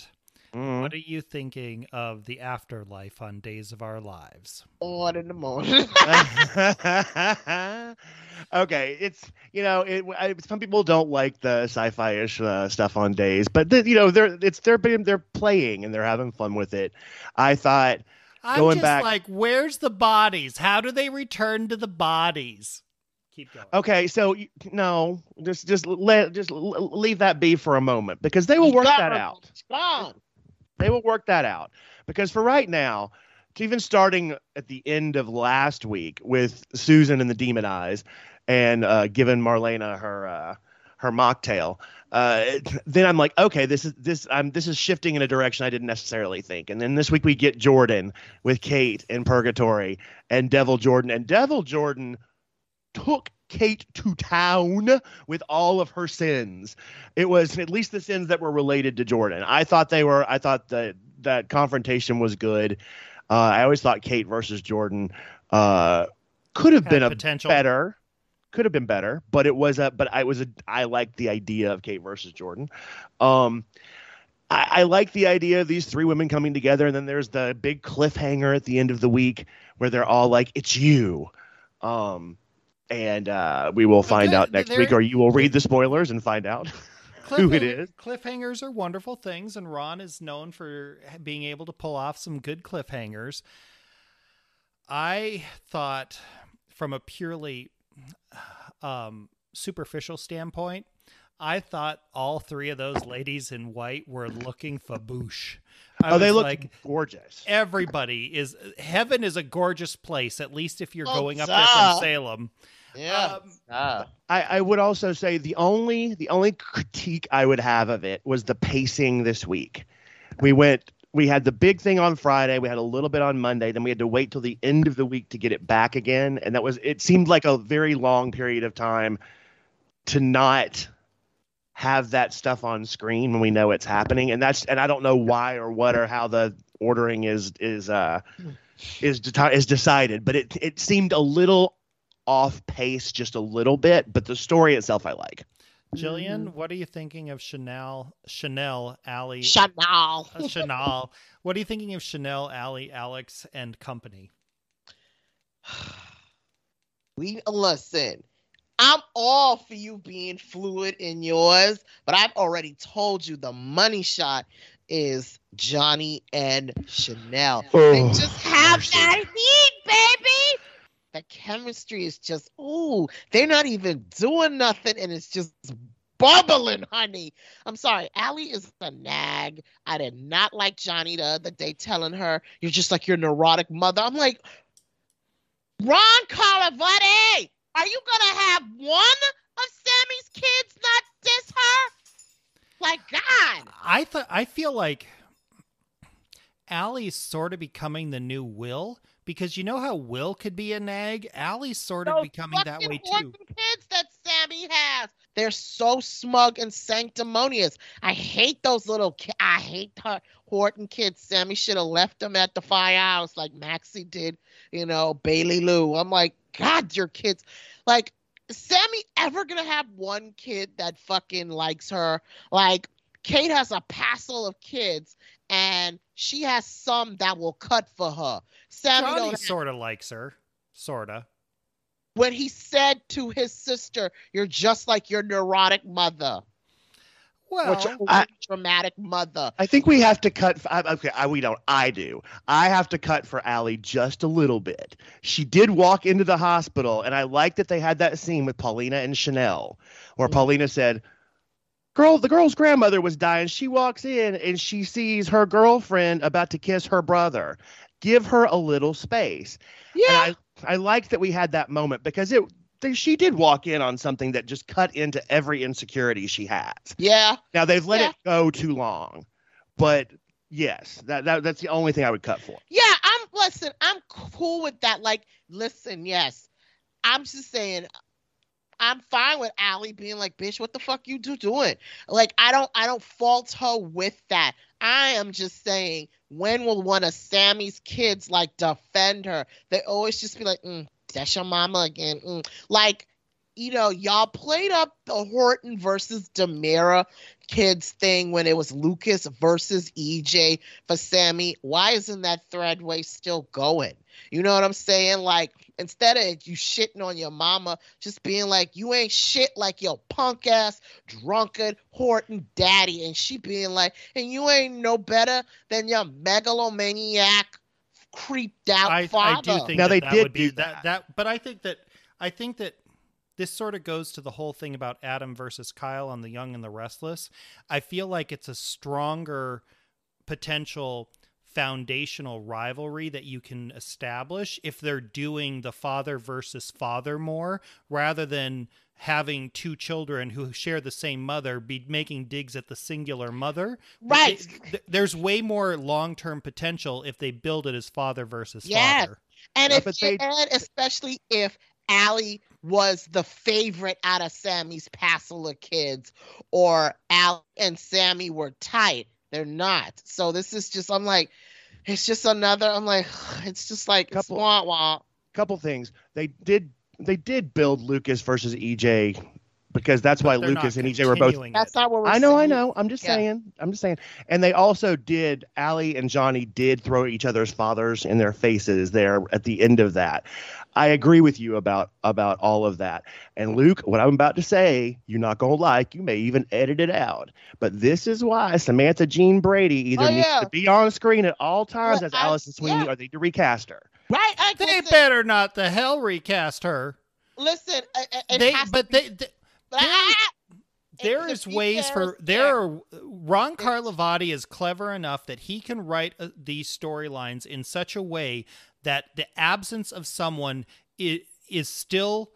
What are you thinking of the afterlife on Days of Our Lives? One in the morning. Okay, it's you know, it, I, some people don't like the sci-fi-ish uh, stuff on Days, but the, you know, they're it's they're being they're playing and they're having fun with it. I thought I'm going just back, like, where's the bodies? How do they return to the bodies? Keep going. Okay, so you- no, just just let just l- leave that be for a moment because they will work that out. Gone. They will work that out because for right now, even starting at the end of last week with Susan and the Demon Eyes, and uh, giving Marlena her uh, her mocktail, uh, then I'm like, okay, this is this I'm this is shifting in a direction I didn't necessarily think. And then this week we get Jordan with Kate in Purgatory and Devil Jordan, and Devil Jordan took Kate to town with all of her sins. It was at least the sins that were related to Jordan. I thought they were. I thought that that confrontation was good. Uh, I always thought Kate versus Jordan uh, could have Had been a potential. better. Could have been better, but it was a. But I was a. I liked the idea of Kate versus Jordan. Um, I, I like the idea of these three women coming together, and then there's the big cliffhanger at the end of the week where they're all like, "It's you." Um, and uh, we will find Okay, out next there- week, or you will read the spoilers and find out who it Cliffhanger- is. Cliffhangers are wonderful things, and Ron is known for being able to pull off some good cliffhangers. I thought, from a purely um, superficial standpoint, I thought all three of those ladies in white were looking faboosh. I Oh, they was look like, gorgeous. everybody is. Heaven is a gorgeous place, at least if you're Oh, going up duh. there from Salem. Yeah. Um, Ah. I, I would also say the only the only critique I would have of it was the pacing this week. We went we had the big thing on Friday, we had a little bit on Monday, then we had to wait till the end of the week to get it back again. And that was it seemed like a very long period of time to not have that stuff on screen when we know it's happening. And that's and I don't know why or what or how the ordering is is uh is de- is decided, but it it seemed a little off pace just a little bit, but the story itself I like. Jillian, what are you thinking of Chanel, Chanel, Allie, Chanel. uh, Chanel? What are you thinking of Chanel, Allie, Alex, and company? We listen. I'm all for you being fluid in yours, but I've already told you the money shot is Johnny and Chanel. They Oh, just have mercy. that heat, baby. The chemistry is just, ooh, they're not even doing nothing, and it's just bubbling, honey. I'm sorry, Allie is a nag. I did not like Johnny the other day telling her, you're just like your neurotic mother. I'm like, Ron Carlivati, are you going to have one of Sammy's kids not diss her? Like, God. I thought I feel like Allie's sort of becoming the new Will, because you know how Will could be a nag? Allie's sort of Those becoming that fucking way too. Horton kids that Sammy has. They're so smug and sanctimonious. I hate those little ki- I hate her Horton kids. Sammy should have left them at the firehouse like Maxie did, you know, Bailey Lou. I'm like, God, your kids. Like, Sammy ever gonna have one kid that fucking likes her? Like, Kate has a passel of kids, and she has some that will cut for her. Sammy Johnny don't have- sort of likes her, sort of. when he said to his sister, "You're just like your neurotic mother, Well, or your I- dramatic mother." I think we have to cut. I, okay, I, we don't. I do. I have to cut for Allie just a little bit. She did walk into the hospital, and I like that they had that scene with Paulina and Chanel, where Mhm. Paulina said, "Girl, the girl's grandmother was dying. She walks in and she sees her girlfriend about to kiss her brother. Give her a little space." Yeah, And I, I liked that we had that moment because it. They, she did walk in on something that just cut into every insecurity she has. yeah. Now they've let Yeah. it go too long, but yes, that, that that's the only thing I would cut for. Yeah, I'm listen, I'm cool with that. Like, listen, yes. I'm just saying I'm fine with Allie being like, bitch, what the fuck you do doing? Like, I don't I don't fault her with that. I am just saying, when will one of Sammy's kids like defend her? They always just be like, mm, that's your mama again. Mm. Like, you know, y'all played up the Horton versus Demira kids thing when it was Lucas versus E J for Sammy. Why isn't that threadway still going? You know what I'm saying? Like, instead of you shitting on your mama, just being like, you ain't shit like your punk ass, drunkard Horton daddy. And she being like, and you ain't no better than your megalomaniac, creeped out I, father. I do think now that they that did would be do that. that. that. But I think that I think that this sort of goes to the whole thing about Adam versus Kyle on The Young and the Restless. I feel like it's a stronger potential foundational rivalry that you can establish if they're doing the father versus father more, rather than having two children who share the same mother be making digs at the singular mother. Right. It, it, there's way more long-term potential if they build it as father versus Yes. father. And Yeah, if but they- and especially if Allie was the favorite out of Sammy's passel of kids, or Allie and Sammy were tight. They're not. So this is just, I'm like, it's just another, I'm like, it's just like, Couple- it's wah wah. Couple things. They did they did build Lucas versus E J because that's But why they're Lucas not and E J were both. continuing That's it. not what we're I know, I saying. know. I'm just Yeah. saying. I'm just saying. And they also did. Allie and Johnny did throw each other's fathers in their faces there at the end of that. I agree with you about about all of that. And Luke, what I'm about to say, you're not gonna like. You may even edit it out. But this is why Samantha Jean Brady either Oh, needs yeah. to be on screen at all times Well, as I- Allison Sweeney, yeah. or they need to recast her. Right? I, They listen, better not the hell recast her. listen it, it They, has to but be, they, they ah! there It- is the ways for details, there yeah. are Ron Carlivati is clever enough that he can write uh, these storylines in such a way that the absence of someone is, is still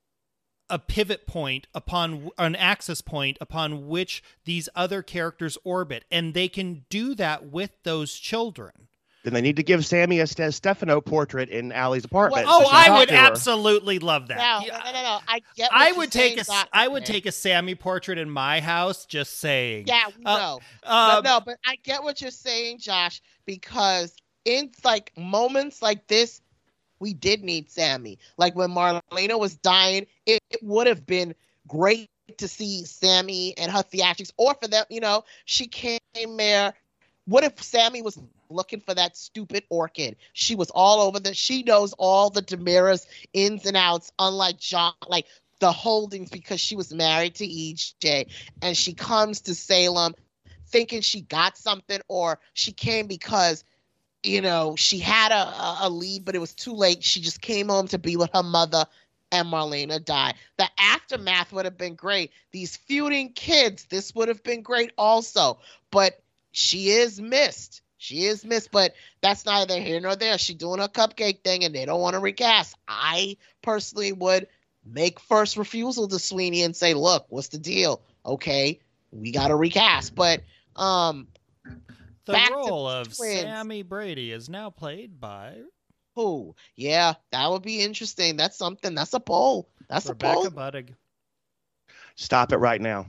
a pivot point upon an axis point upon which these other characters orbit, and they can do that with those children. Then they need to give Sammy a Ste- Stefano portrait in Allie's apartment. Well, Oh, so she I can would talk to her. absolutely love that. No, Yeah, no, no, no. I get. What I you're would take a saying, s- I would Doctor. take a Sammy portrait in my house. Just saying. Yeah, we Uh, know. Um, but no, but I get what you're saying, Josh, because in like moments like this, we did need Sammy. Like when Marlena was dying, it, it would have been great to see Sammy and her theatrics, or for them, you know, she came there. What if Sammy was looking for that stupid orchid? She was all over the, she knows all the Demira's ins and outs, unlike John, like the holdings, because she was married to E J, and she comes to Salem thinking she got something, or she came because, you know, she had a, a, a lead, but it was too late. She just came home to be with her mother, and Marlena died. The aftermath would have been great. These feuding kids, this would have been great also. But she is missed. She is missed, but that's neither here nor there. She's doing her cupcake thing, and they don't want to recast. I personally would make first refusal to Sweeney and say, look, what's the deal? Okay, we got to recast. But um, the back to role the of twins. Sammy Brady is now played by who? Yeah, that would be interesting. That's something. That's a poll. That's Rebecca a poll. Budig. Stop it right now.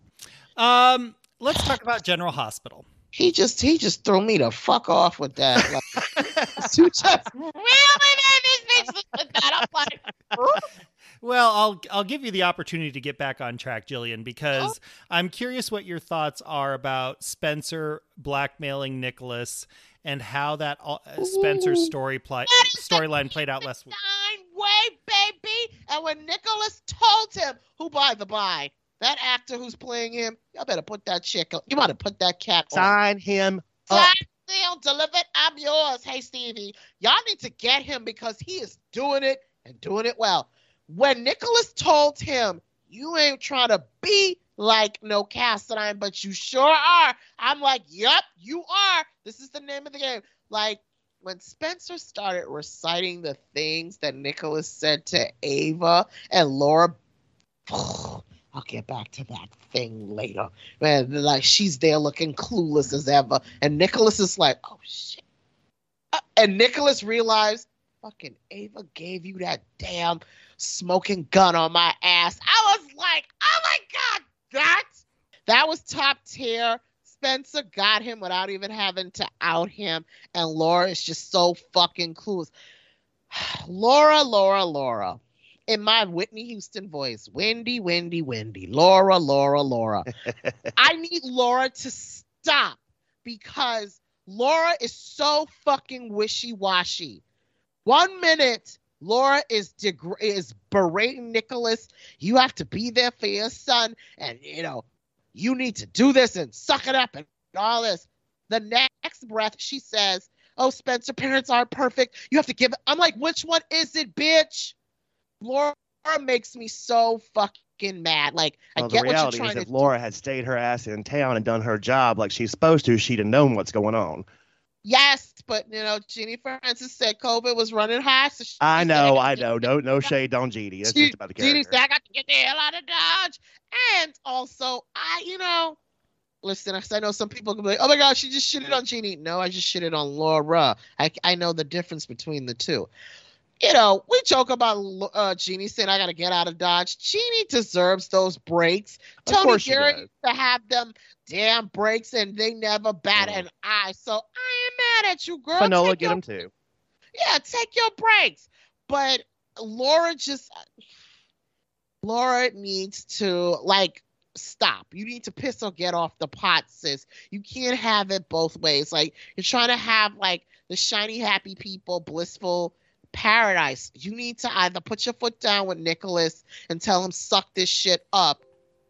Um, let's talk about General Hospital. He just he just threw me the fuck off with that. Like, you just really made me speechless with that. I'm like, huh? Well, I'll I'll give you the opportunity to get back on track, Jillian, because I'm curious what your thoughts are about Spencer blackmailing Nicholas and how that uh, Spencer's story pli- storyline played out last week. Nine way, baby. And when Nicholas told him, who by the by, that actor who's playing him, y'all better put that chick. You better put that cat on. Sign him up. Sign, seal, delivered. I'm yours. Hey, Stevie. Y'all need to get him because he is doing it and doing it well. When Nicholas told him, you ain't trying to be like no Cassadine, but you sure are. I'm like, yup, you are. This is the name of the game. Like, when Spencer started reciting the things that Nicholas said to Ava and Laura, I'll get back to that thing later. Man, like, she's there looking clueless as ever. And Nicholas is like, oh, shit. Uh, and Nicholas realized, fucking Ava gave you that damn smoking gun on my ass. I was like, oh my God, that, that was top tier. Spencer got him without even having to out him. And Laura is just so fucking clueless. Laura, Laura, Laura. in my Whitney Houston voice, Wendy, Wendy, Wendy, Laura, Laura, Laura. I need Laura to stop because Laura is so fucking wishy-washy. One minute, Laura is deg- is berating Nicholas. You have to be there for your son, and you know, you need to do this and suck it up and all this. The next breath, she says, "Oh, Spencer, parents aren't perfect. You have to give it." I'm like, which one is it, bitch? Laura makes me so fucking mad. Like, well, I get the what you're reality trying is to if Laura do. had stayed her ass in town and done her job like she's supposed to, she'd have known what's going on. Yes, but you know, Jeannie Francis said COVID was running high, so she I said, know, I I got know. No, no shade on Jeannie. That's She, just about the Jeannie character. said, I got to get the hell out of Dodge. And also, I, you know, listen, I know some people can be like, oh my God, she just shitted on Jeannie. No, I just shitted on Laura. I, I know the difference between the two. You know, we joke about uh, Jeannie saying, I got to get out of Dodge. Jeannie deserves those breaks. Of Tony course she Garrett does. used to have them damn breaks and they never bat Mm. an eye. So I am mad at you, girl. Fanola, Take get your him too. Yeah, take your breaks. But Laura just, Laura needs to, like, stop. You need to piss or get off the pot, sis. You can't have it both ways. Like, you're trying to have, like, the shiny, happy people, blissful paradise. You need to either put your foot down with Nicholas and tell him, suck this shit up,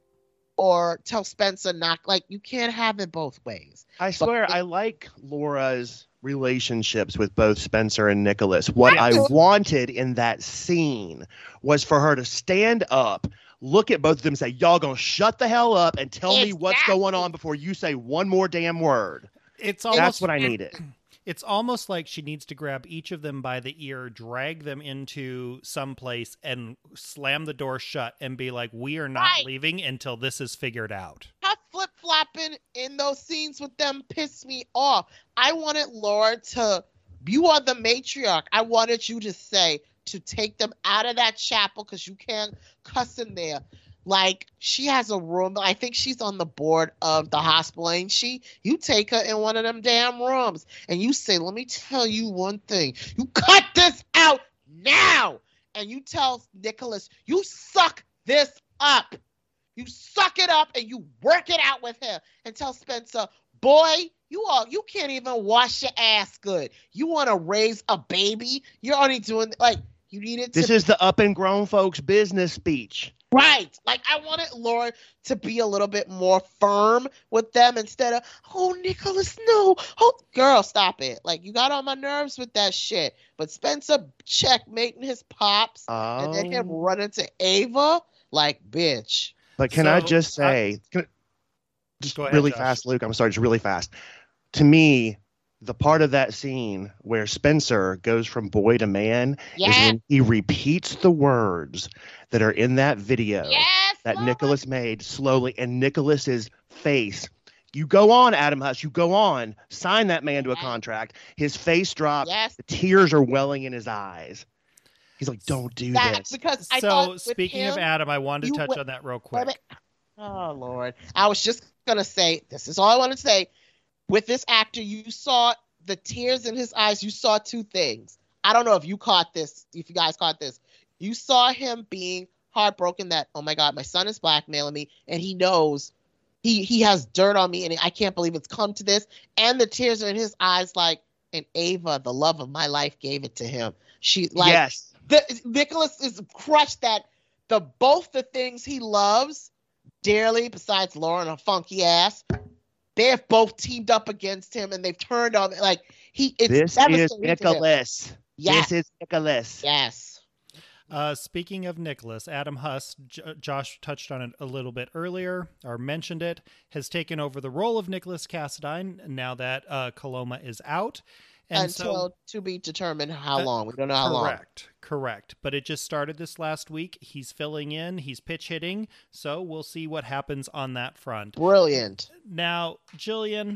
or tell Spencer not, like, you can't have it both ways. I swear, I like Laura's relationships with both Spencer and Nicholas. What I Yes. wanted in that scene was for her to stand up, look at both of them and say, y'all gonna shut the hell up and tell me what's Exactly. going on before you say one more damn word. It's That's almost what I needed. It's almost like she needs to grab each of them by the ear, drag them into some place, and slam the door shut and be like, we are not Right. leaving until this is figured out. Her flip-flopping in those scenes with them pissed me off. I wanted Laura to, you are the matriarch. I wanted you to say, to take them out of that chapel because you can't cuss in there. Like, she has a room. I think she's on the board of the hospital, ain't she? You take her in one of them damn rooms and you say, let me tell you one thing. You cut this out now. And you tell Nicholas, you suck this up. You suck it up and you work it out with him. And tell Spencer, boy, you are you can't even wash your ass good. You want to raise a baby? You're only doing, like, you needed to. This is the up and grown folks business speech. Right. Like, I wanted Laura to be a little bit more firm with them instead of, oh, Nicholas, no. Oh, girl, stop it. Like, you got on my nerves with that shit. But Spencer checkmating his pops Oh. and then him running to Ava, like, bitch. But can I So, just say, can I- just Go ahead, really Josh. fast, Luke, I'm sorry, just really fast. To me, the part of that scene where Spencer goes from boy to man Yeah. is when he repeats the words that are in that video Yes. that Laura. Nicholas made slowly, and Nicholas's face. You go on, Adam Huss. You go on. Sign that man to a Yeah. contract. His face drops. Yes. The tears are welling in his eyes. He's like, "Don't do That, this." because I So, thought with speaking of him, Adam, I wanted to you touch went- on that real Wait a quick. minute. Oh, Lord. I was just going to say, this is all I want to say. With this actor, you saw the tears in his eyes. You saw two things. I don't know if you caught this, if you guys caught this. You saw him being heartbroken that, oh my God, my son is blackmailing me, and he knows he, he has dirt on me, and I can't believe it's come to this. And the tears are in his eyes like, and Ava, the love of my life, gave it to him. She, like, yes. the, Nicholas is crushed that the both the things he loves dearly, besides Lauren, a funky ass, they have both teamed up against him and they've turned on, like, he it's This is devastating to him. Nicholas. Yes. This is Nicholas. Yes. Uh, speaking of Nicholas, Adam Huss, J- Josh touched on it a little bit earlier, or mentioned it, has taken over the role of Nicholas Cassadine now that uh, Coloma is out. And Until so, to be determined how Uh, long. We don't know how long. correct, correct. But it just started this last week. He's filling in, he's pitch hitting, so we'll see what happens on that front. Brilliant. Now, Jillian,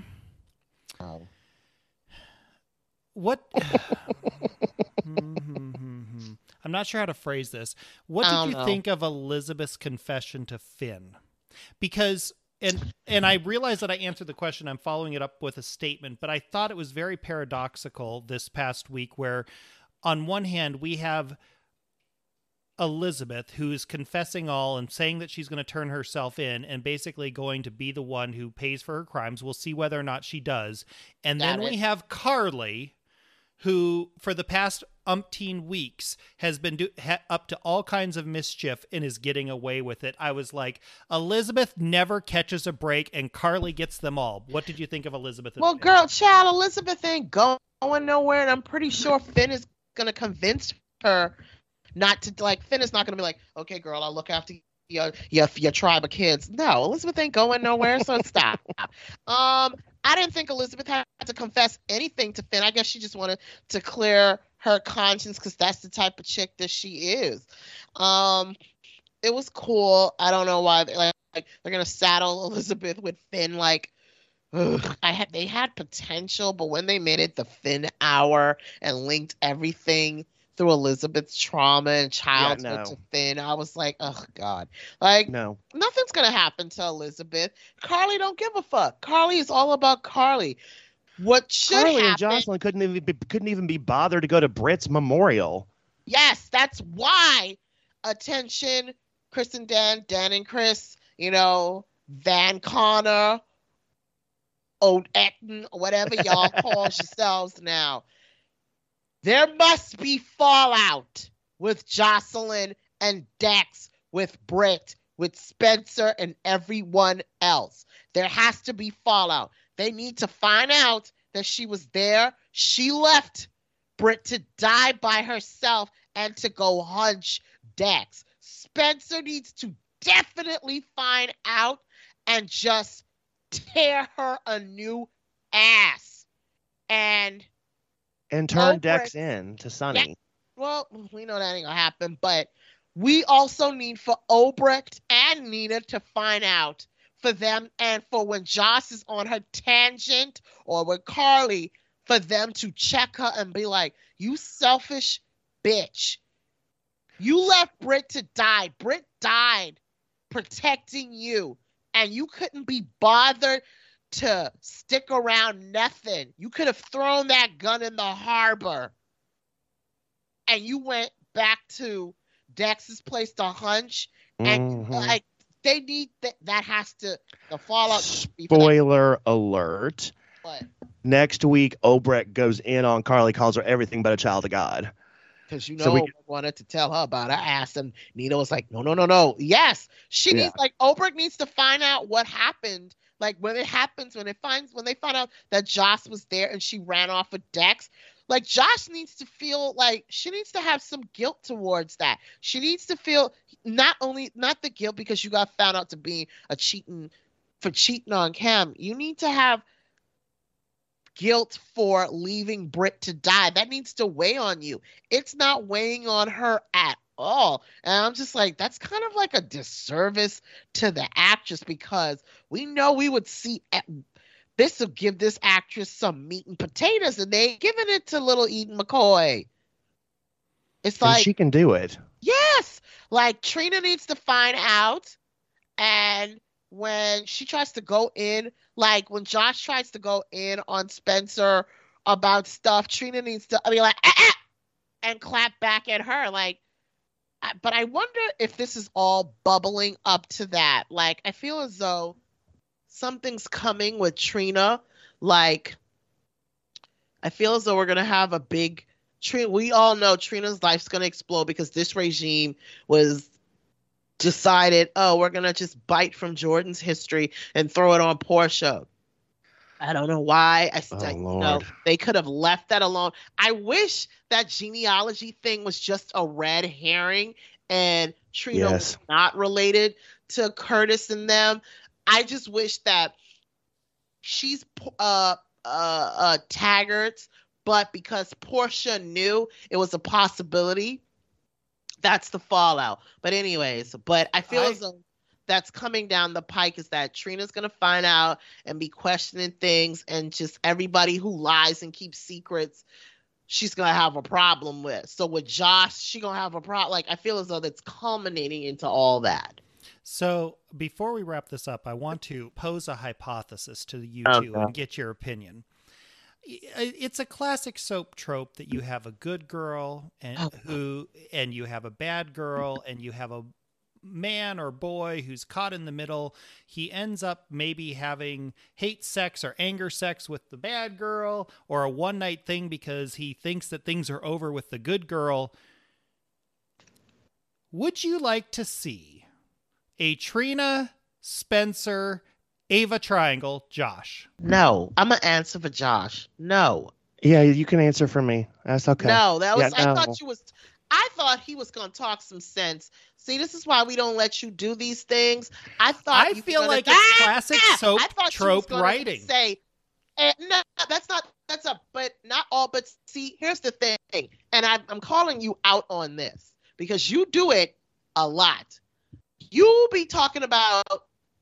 Oh. what... I'm not sure how to phrase this. What I did don't you know. think of Elizabeth's confession to Finn? Because and and I realize that I answered the question. I'm following it up with a statement, but I thought it was very paradoxical this past week where on one hand we have Elizabeth, who's confessing all and saying that she's going to turn herself in and basically going to be the one who pays for her crimes. We'll see whether or not she does. And Got then it. we have Carly, who for the past umpteen weeks has been do- ha- up to all kinds of mischief and is getting away with it. I was like, Elizabeth never catches a break and Carly gets them all. What did you think of Elizabeth? Well, girl, child, Elizabeth ain't going nowhere, and I'm pretty sure Finn is going to convince her not to, like, Finn is not going to be like, okay, girl, I'll look after your, your, your tribe of kids. No, Elizabeth ain't going nowhere, so stop. Um, I didn't think Elizabeth had to confess anything to Finn. I guess she just wanted to clear her conscience because that's the type of chick that she is. Um, it was cool. I don't know why they, like, like they're gonna saddle Elizabeth with Finn. Like, ugh, I had they had potential, but when they made it the Finn hour and linked everything through Elizabeth's trauma and childhood Yeah, no. to Finn, I was like, oh God, like No. nothing's gonna happen to Elizabeth. Carly don't give a fuck. Carly is all about Carly. What should Carly happen? and Jocelyn couldn't even be, couldn't even be bothered to go to Britt's memorial. Yes, that's why. Attention, Chris and Dan, Dan and Chris, you know, Van Connor, Old Ecken, whatever y'all call yourselves now. There must be fallout with Jocelyn and Dex, with Britt, with Spencer, and everyone else. There has to be fallout. They need to find out that she was there. She left Britt to die by herself and to go hunch Dex. Spencer needs to definitely find out and just tear her a new ass. And And turn Oh, Dex Britt. in to Sunny. well, we know that ain't gonna happen, but we also need for Obrecht and Nina to find out for them, and for when Joss is on her tangent or with Carly, for them to check her and be like, you selfish bitch. You left Britt to die. Britt died protecting you, and you couldn't be bothered to stick around nothing. You could have thrown that gun in the harbor, and you went back to Dex's place to hunch, and Mhm. like they need that. That has to the fallout. needs to be for that. Spoiler alert. But Next week, Obrecht goes in on Carly, calls her everything but a child of God. because you know So we- Oprah wanted to tell her about her ass, and Nina was like, no, no, no, no. Yes, she Yeah. needs like Obrecht needs to find out what happened. Like when it happens, when it finds when they find out that Joss was there and she ran off with Dex, like Josh needs to feel like she needs to have some guilt towards that. She needs to feel not only not the guilt because you got found out to be a cheating for cheating on Cam. You need to have guilt for leaving Britt to die. That needs to weigh on you. It's not weighing on her at all. And I'm just like, that's kind of like a disservice to the actress because we know we would see this will give this actress some meat and potatoes, and they ain't giving it to little Eden McCoy. It's And like she can do it. yes, like Trina needs to find out, and when she tries to go in, like when Josh tries to go in on Spencer about stuff, Trina needs to, I mean, like, ah, ah, and clap back at her. Like, I- but I wonder if this is all bubbling up to that. Like, I feel as though something's coming with Trina. Like, I feel as though we're going to have a big, Trina, we all know Trina's life's going to explode because this regime was decided, oh, we're going to just bite from Jordan's history and throw it on Portia. I don't know why. I Oh, st- you Lord. know, they could have left that alone. I wish that genealogy thing was just a red herring and Trina Yes. was not related to Curtis and them. I just wish that she's uh uh uh Taggart, but because Portia knew it was a possibility, that's the fallout. But anyways, but I feel I- as though that's coming down the pike is that Trina's going to find out and be questioning things, and just everybody who lies and keeps secrets, she's going to have a problem with. So with Josh, she going to have a problem. Like, I feel as though that's culminating into all that. So before we wrap this up, I want to pose a hypothesis to you Oh, two God. and get your opinion. It's a classic soap trope that you have a good girl and Oh. who and you have a bad girl and you have a man or boy who's caught in the middle. He ends up maybe having hate sex or anger sex with the bad girl, or a one night thing because he thinks that things are over with the good girl. Would you like to see a Trina, Spencer, Ava triangle, Josh? No, I'm gonna answer for Josh. No, Yeah, you can answer for me. That's okay. no, that was. Yeah, no. I thought you was. I thought he was gonna talk some sense. See, this is why we don't let you do these things. I thought I you were feel gonna- like it's Ah! classic Ah! soap I thought you trope was gonna writing. Say, eh, no, that's not. That's a. But not all. But see, here's the thing, and I, I'm calling you out on this because you do it a lot. You be talking about.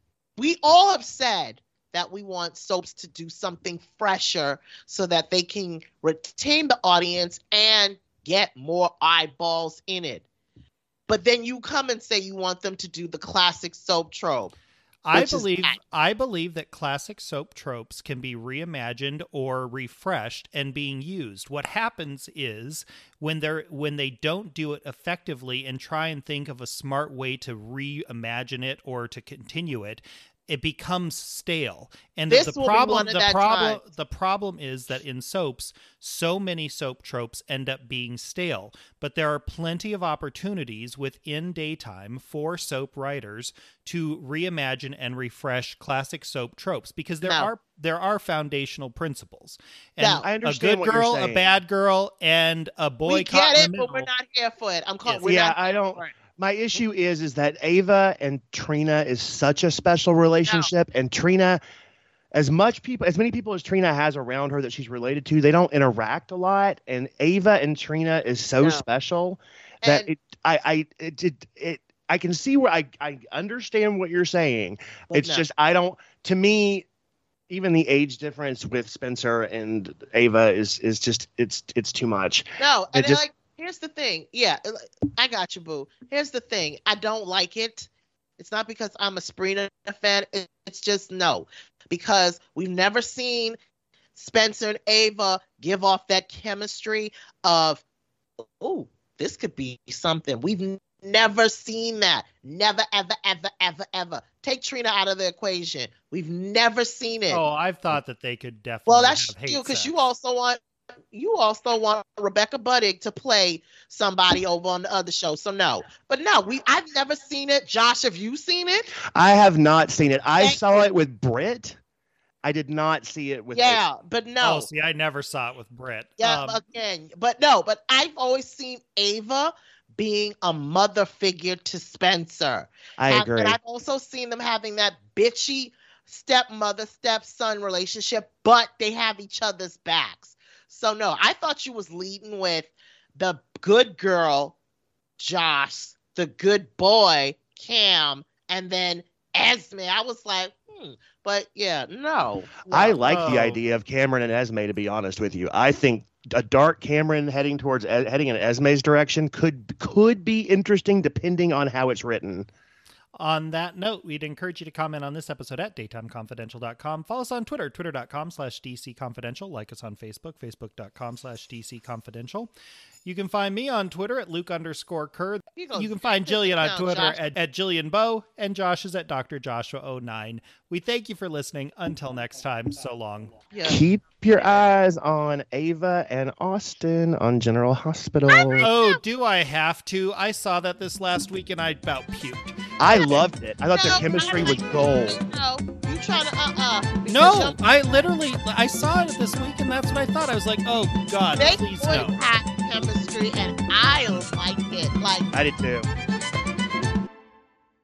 We all have said that we want soaps to do something fresher so that they can retain the audience and get more eyeballs in it. But then you come and say you want them to do the classic soap trope. I which is believe that. I believe that classic soap tropes can be reimagined or refreshed and being used. What happens is when they're when they don't do it effectively and try and think of a smart way to reimagine it or to continue it, it becomes stale. And This the will be problem one of the that problem times. the problem is that in soaps, so many soap tropes end up being stale. But there are plenty of opportunities within daytime for soap writers to reimagine and refresh classic soap tropes because there No. are there are foundational principles. And No. I a understand good what you're girl, a saying. bad girl, and a boy We caught get in it, the but we're middle. not here for it. I'm calling. Yes. We're Yeah, not I here don't. for it. My issue is is that Ava and Trina is such a special relationship, and Trina, as much people, as many people as Trina has around her that she's related to, they don't interact a lot. And Ava and Trina is so No. special that And- it, I, I, it, it, it, I can see where I, I understand what you're saying. But It's no. just I don't. To me, even the age difference with Spencer and Ava is is just it's it's too much. No, It and just- like here's the thing. Yeah, I got you, boo. Here's the thing. I don't like it. It's not because I'm a Sabrina fan. It- It's just no, because we've never seen Spencer and Ava give off that chemistry of, oh, this could be something. We've n- never seen that. Never, ever, ever, ever, ever. Take Trina out of the equation. We've never seen it. Oh, I've thought that they could definitely Well, that's have hate you because sex. you also want you also want Rebecca Budig to play somebody over on the other show. So no, but no, we I've never seen it. Josh, have you seen it? I have not seen it. I Thank saw it with Britt. I did not see it with. Yeah, but no. Oh, see, I never saw it with Britt. Yeah, Um, again, but no, but I've always seen Ava being a mother figure to Spencer. I Have- agree. And I've also seen them having that bitchy stepmother stepson relationship, but they have each other's backs. So no, I thought you was leading with the good girl, Josh, the good boy, Cam, and then Esme. I was like, hmm. But yeah, no. no. I like the Oh. idea of Cameron and Esme. To be honest with you, I think a dark Cameron heading towards heading in Esme's direction could could be interesting depending on how it's written. On that note, we'd encourage you to comment on this episode at daytime confidential dot com. Follow us on Twitter, twitter dot com slash D C confidential. Like us on Facebook, facebook dot com slash D C confidential. You can find me on Twitter at Luke underscore Kerr. You go You can find sit Jillian on down, Twitter Josh. at, at Jillian Bow, and Josh is at Doctor Joshua oh nine. We thank you for listening. Until next time, so long. Yeah. Keep your eyes on Ava and Austin on General Hospital. Oh, do I have to? I saw that this last week and I about puked. I loved it. I thought their No, chemistry I was like- gold. No, you trying to uh uh No, I literally, I saw it this week and that's what I thought. I was like, oh, God, They please would no. have chemistry, and I like it. Like I did too.